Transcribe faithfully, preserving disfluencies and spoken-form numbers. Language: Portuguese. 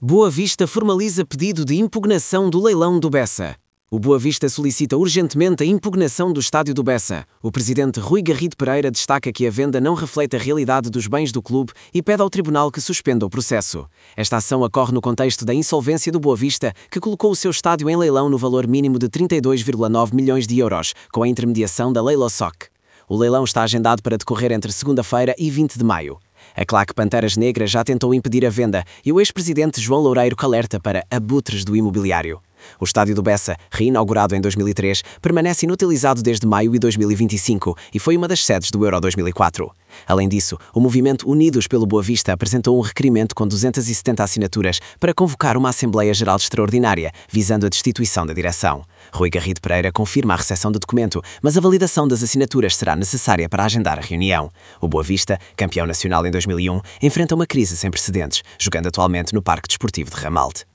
Boa Vista formaliza pedido de impugnação do leilão do Bessa. O Boa Vista solicita urgentemente a impugnação do estádio do Bessa. O presidente Rui Garrido Pereira destaca que a venda não reflete a realidade dos bens do clube e pede ao tribunal que suspenda o processo. Esta ação ocorre no contexto da insolvência do Boa Vista, que colocou o seu estádio em leilão no valor mínimo de trinta e dois vírgula nove milhões de euros, com a intermediação da Leilosoc. O leilão está agendado para decorrer entre segunda-feira e vinte de maio. A claque Panteras Negras já tentou impedir a venda e o ex-presidente João Loureiro alerta para abutres do imobiliário. O estádio do Bessa, reinaugurado em dois mil e três, permanece inutilizado desde maio de dois mil e vinte e cinco e foi uma das sedes do Euro dois mil e quatro. Além disso, o movimento Unidos pelo Boa Vista apresentou um requerimento com duzentas e setenta assinaturas para convocar uma Assembleia Geral Extraordinária, visando a destituição da direção. Rui Garrido Pereira confirma a recepção do documento, mas a validação das assinaturas será necessária para agendar a reunião. O Boa Vista, campeão nacional em dois mil e um, enfrenta uma crise sem precedentes, jogando atualmente no Parque Desportivo de Ramalde.